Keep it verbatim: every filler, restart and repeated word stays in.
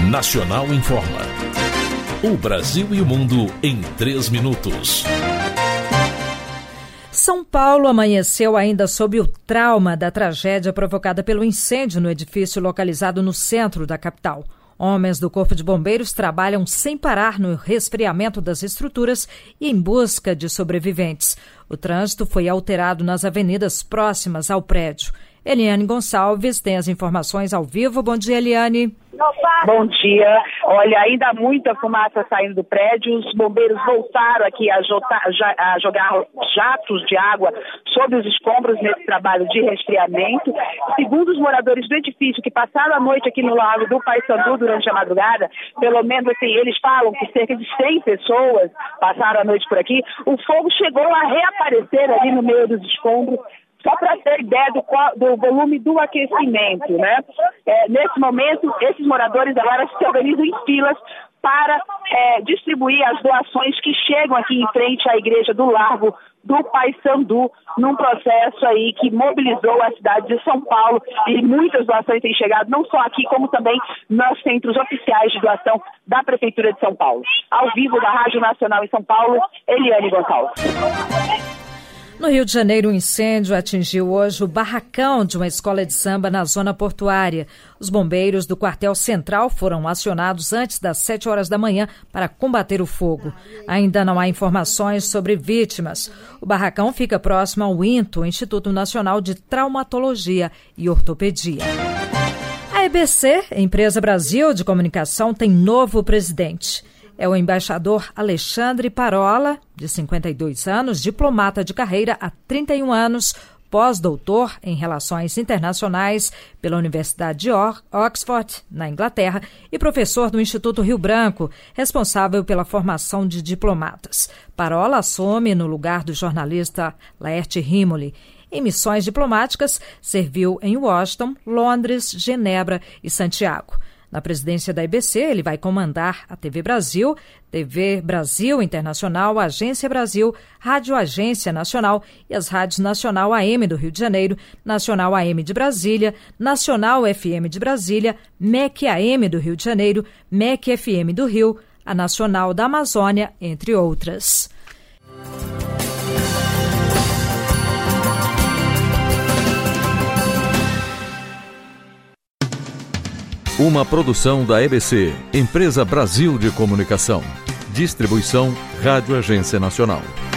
Nacional Informa. O Brasil e o mundo em três minutos. São Paulo amanheceu ainda sob o trauma da tragédia provocada pelo incêndio no edifício localizado no centro da capital. Homens do Corpo de Bombeiros trabalham sem parar no resfriamento das estruturas e em busca de sobreviventes. O trânsito foi alterado nas avenidas próximas ao prédio. Eliane Gonçalves tem as informações ao vivo. Bom dia, Eliane. Bom dia. Olha, ainda há muita fumaça saindo do prédio. Os bombeiros voltaram aqui a, jota, a jogar jatos de água sobre os escombros nesse trabalho de resfriamento. Segundo os moradores do edifício que passaram a noite aqui no Lago do Paissandu durante a madrugada, pelo menos assim, eles falam que cerca de cem pessoas passaram a noite por aqui. O fogo chegou a reaparecer ali no meio dos escombros. Só para ter ideia do, do volume do aquecimento, né? É, nesse momento, esses moradores agora se organizam em filas para é, distribuir as doações que chegam aqui em frente à igreja do Largo do Paissandu, num processo aí que mobilizou a cidade de São Paulo, e muitas doações têm chegado, não só aqui, como também nos centros oficiais de doação da Prefeitura de São Paulo. Ao vivo da Rádio Nacional em São Paulo, Eliane Gonçalves. No Rio de Janeiro, um incêndio atingiu hoje o barracão de uma escola de samba na zona portuária. Os bombeiros do quartel central foram acionados antes das sete horas da manhã para combater o fogo. Ainda não há informações sobre vítimas. O barracão fica próximo ao INTO, Instituto Nacional de Traumatologia e Ortopedia. A E B C, Empresa Brasil de Comunicação, tem novo presidente. É o embaixador Alexandre Parola, de cinquenta e dois anos, diplomata de carreira há trinta e um anos, pós-doutor em Relações Internacionais pela Universidade de Oxford, na Inglaterra, e professor do Instituto Rio Branco, responsável pela formação de diplomatas. Parola assume no lugar do jornalista Laerte Rimoli. Em missões diplomáticas, serviu em Washington, Londres, Genebra e Santiago. Na presidência da E B C, ele vai comandar a T V Brasil, T V Brasil Internacional, Agência Brasil, Rádio Agência Nacional e as rádios Nacional A M do Rio de Janeiro, Nacional A M de Brasília, Nacional F M de Brasília, M E C A M do Rio de Janeiro, M E C F M do Rio, a Nacional da Amazônia, entre outras. Uma produção da E B C, Empresa Brasil de Comunicação. Distribuição Rádio Agência Nacional.